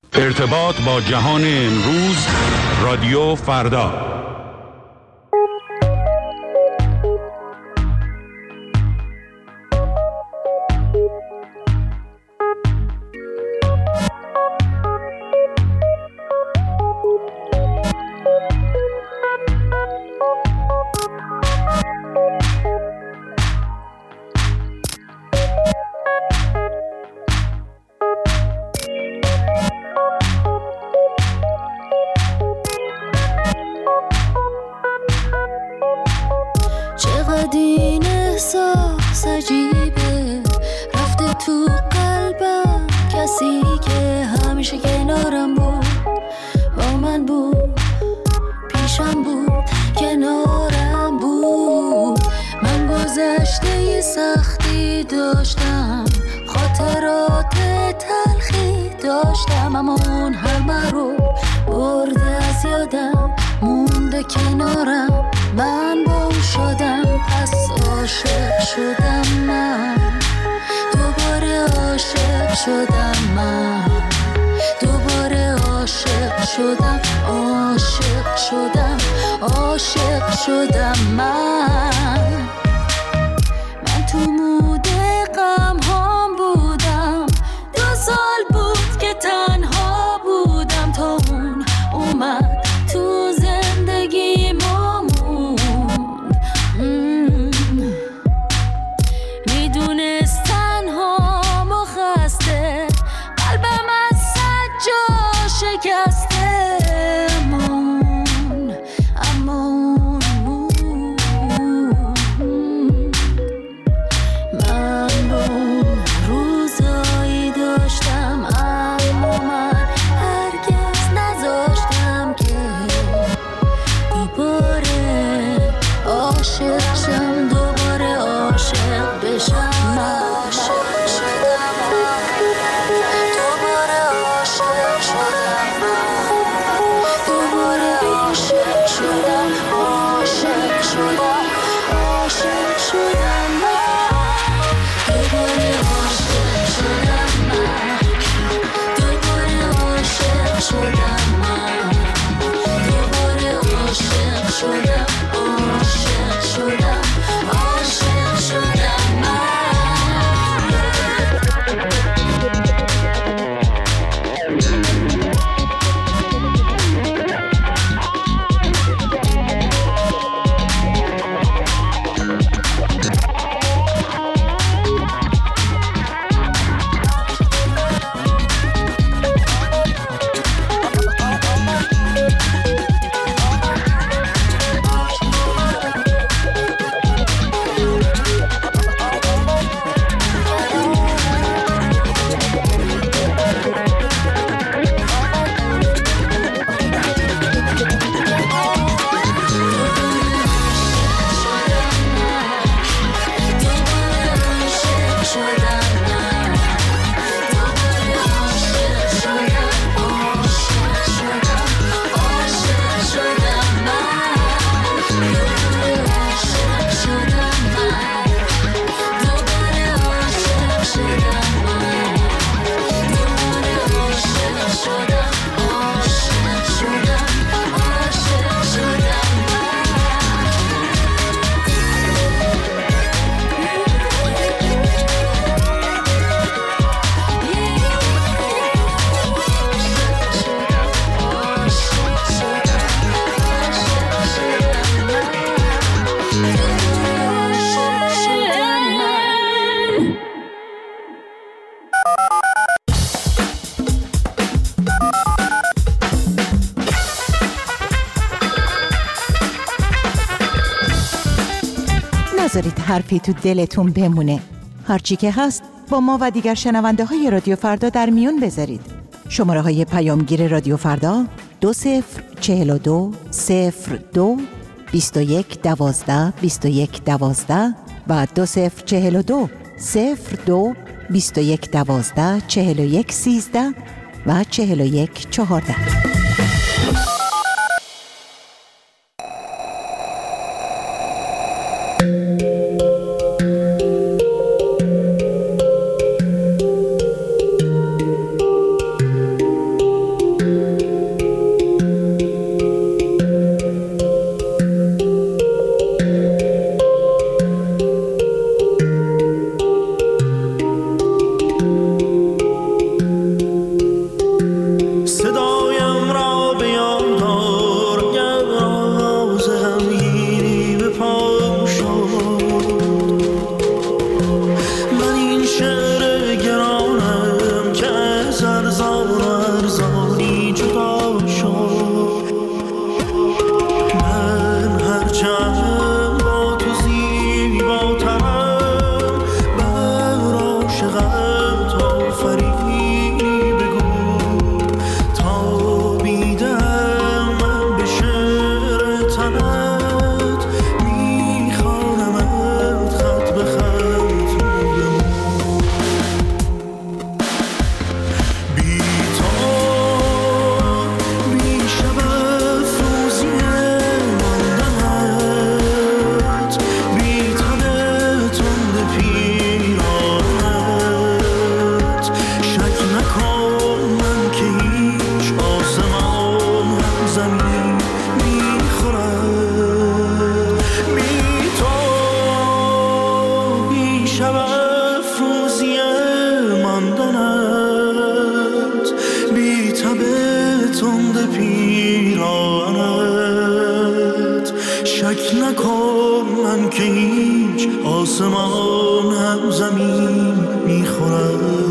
ارتباط با جهان امروز، رادیو فردا. نذارید حرفی تو دلتون بمونه. هرچی که هست با ما و دیگر شنونده های رادیو فردا در میون بذارید. شماره های پیامگیر رادیو فردا 2042 02 21 12 21 12 و 2042 02 21 12 41 13 و 41 14. تند پیرانت. شک نکن من که هیچ آسمان هم زمین میخورد.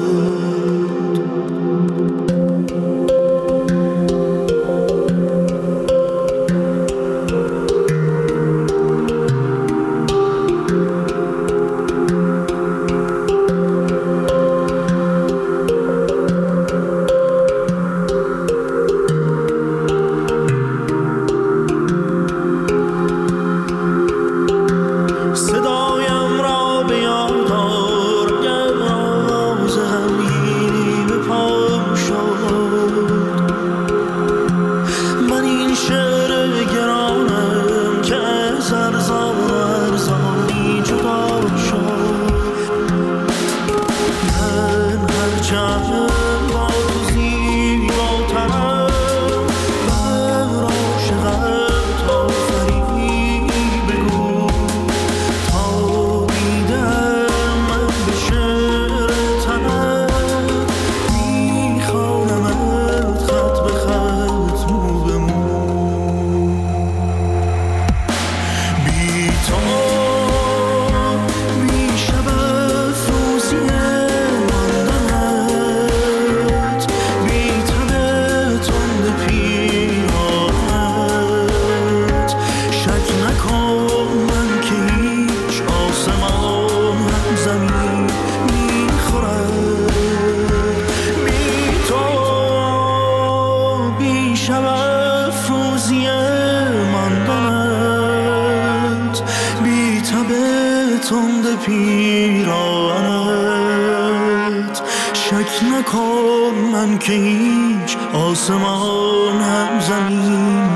پیرانت. شک نکن من که هیچ آسمان هم زمین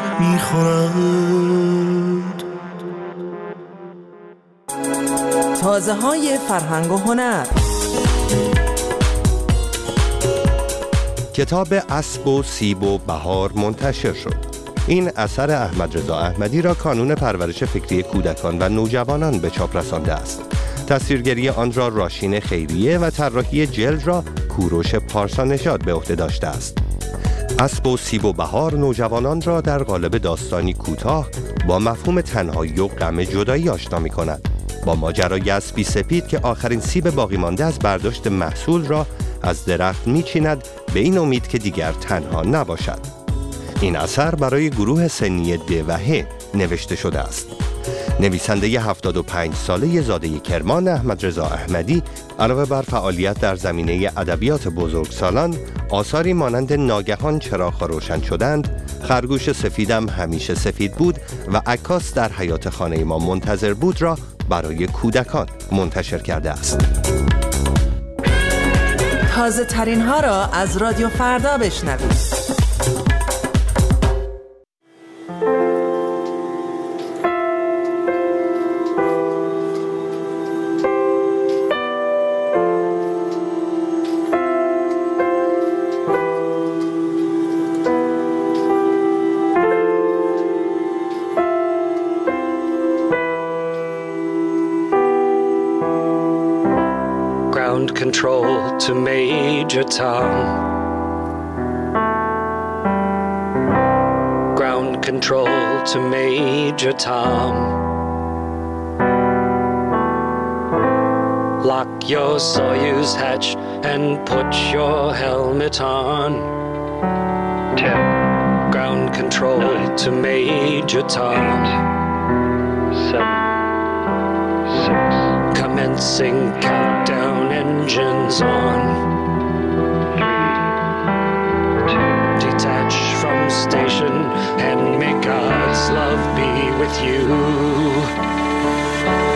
میخورد. تازه های فرهنگ و هنر. کتاب اسب و سیب و بهار منتشر شد. این اثر احمدرضا احمدی را کانون پرورش فکری کودکان و نوجوانان به چاپ رسانده است. تصویرگری آن را راشین خیریه و طراحی جلد را کوروش پارسانژاد به عهده داشته است. اسب و سیب و بهار نوجوانان را در قالب داستانی کوتاه با مفهوم تنهایی و غم جدایی آشنا می‌کند. با ماجرای اسبی سپید که آخرین سیب باقی مانده از برداشت محصول را از درخت می‌چیند به این امید که دیگر تنها نباشد. این اثر برای گروه سنی د و ه نوشته شده است. نویسنده 75 ساله زاده کرمان احمدرضا احمدی علاوه بر فعالیت در زمینه ادبیات بزرگسالان، آثاری مانند ناگهان چراغ‌ها روشن شدند، خرگوش سفیدم همیشه سفید بود و عکاس در حیاط خانه ما منتظر بود را برای کودکان منتشر کرده است. تازه ترین ها را از رادیو فردا بشنوید. Control to Major Tom. Ground control to Major Tom. Lock your Soyuz hatch and put your helmet on. 10. Ground control 9, to Major Tom. 8, 7, 6. Commencing countdown. Engines on. 3, 2. Detach from station and may God's love be with you.